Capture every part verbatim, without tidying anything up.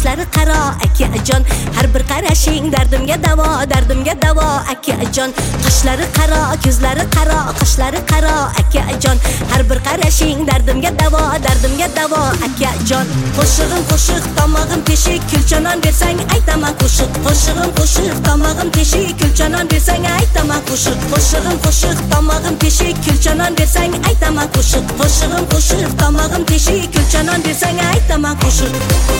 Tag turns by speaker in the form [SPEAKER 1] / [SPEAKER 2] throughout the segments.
[SPEAKER 1] qoshlari qaro akajon, har bir qarashing dardimga davo, dardimga davo akajon. Qoshlari qaro, ko'zlari qaro, qoshlari qaro akajon, har bir qarashing dardimga davo, dardimga davo akajon. Qo'shig'im qo'shiq, tomog'im teshik, kulchanon bersang aytaman qo'shiq. Qo'shig'im qo'shiq, tomog'im teshik, kulchanon bersang aytaman qo'shiq. Qo'shig'im qo'shiq, tomog'im teshik, kulchanon bersang aytaman qo'shiq. Qo'shig'im qo'shiq, tomog'im teshik, kulchanon bersang aytaman qo'shiq.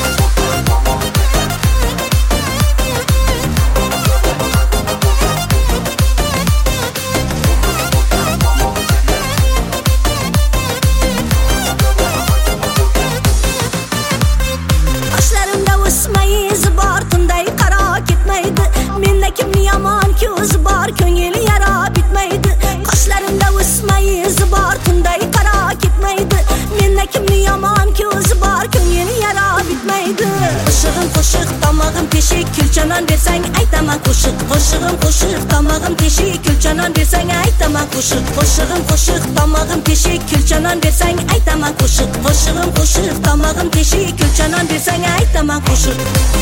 [SPEAKER 1] Qoshlarimda o'smay iz bor, tunday qaro ketmaydi. Menda kimni yomon ko'z bor, ko'ngli yara bitmaydi. Qoshlarimda o'smay iz bor, tunday qaro ketmaydi. Menda kimni yomon ko'z bor, ko'ngli yara bitmaydi. Qo'shig'im qo'shiq, tomog'im teshik, kulchanon bersang aytaman qo'shiq. Qo'shig'im qo'shiq, tomog'im teshik, kulchanon bersang aytaman qo'shiq. Qo'shig'im qo'shiq, tomog'im teshik, kulchanon bersang aytaman qo'shiq. Qo'shig'im qo'shiq, tomog'im teshik, kulchanon bersang aytaman qo'shiq.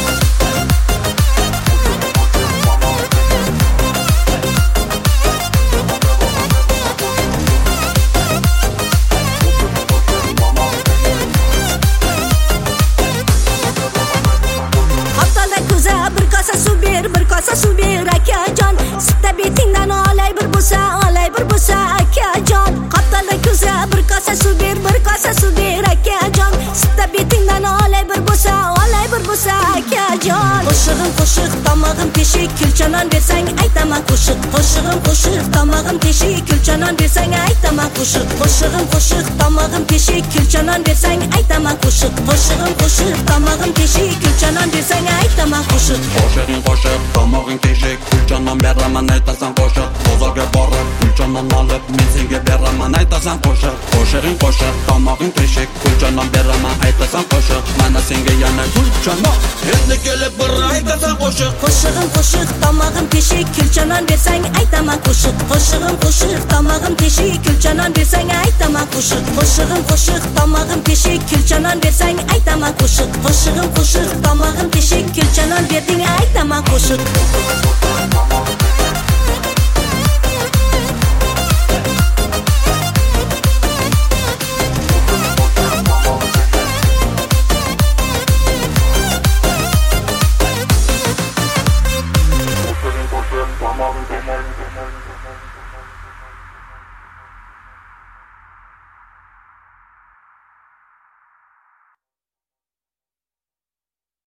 [SPEAKER 1] Bir kosa suv ber akajon, sutta betingdan olay bir bo'lsa, olay bir bo'lsa akajon. Qoptalda ko'za bir kosa suv ber, bir kosa suv ber akajon, sutta betingdan olay bir bo'lsa, olay bir bo'lsa akajon. Qo'shig'im qo'shiq, tomog'im teshik, kulchanon bersang aytaman qo'shiq. Qo'shig'im qo'shiq, tomog'im teshik, kulchanon bersang aytaman qo'shiq. Qo'shig'im qo'shiq, tomog'im teshik, kulchanon bersang aytaman qo'shiq. Qo'shig'im qo'shiq, tomog'im teshik, kulchanon bersang aytaman qo'shiq.
[SPEAKER 2] Qo'shig'ing qo'shiq, tomog'ing teshik, kulchanon beraman aytasan qo'shiq. Bozorga borib kulchanon olib men senga beraman aytasan qo'shiq. Qo'shig'ing qo'shiq, tomog'ing teshik, kulchanon beraman aytasan qo'shiq. Mana senga yana kulchanon, endi kelib bir aytasan qo'shiq.
[SPEAKER 1] Qo'shig'im qo'shiq, tomog'im teshik, kulchanon bersang aytaman qo'shiq. Qo'shig'im qo'shiq, tomog'im teshik, kulchanon bersang aytaman qo'shiq. Qo'shig'im qo'shiq, tomog'im teshik, kulchanon bersang aytaman qo'shiq. Qo'shig'im qo'shiq, tomog'im teshik, kulchanon berding aytaman qo'shiq.